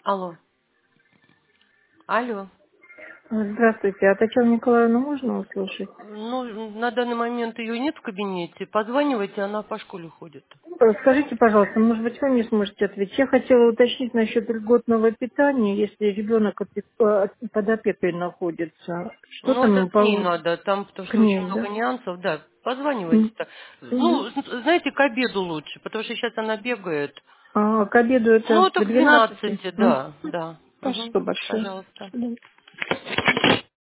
Алло. Алло. Здравствуйте, а Татьяну Николаевну можно услышать? Ну, на данный момент ее нет в кабинете. Позванивайте, она по школе ходит. Скажите, пожалуйста, может быть, вы не сможете ответить. Я хотела уточнить насчет льготного питания, если ребенок под опекой находится. Что Ну, там это ему к ней получится? надо, там, потому К что очень ней, много да? нюансов, да. Позванивайте-то. Мгм. Ну, знаете, к обеду лучше, потому что сейчас она бегает. А к обеду это Ну, к это к 12? 12, да, да. Мгм. Спасибо большое. Пожалуйста. До свидания.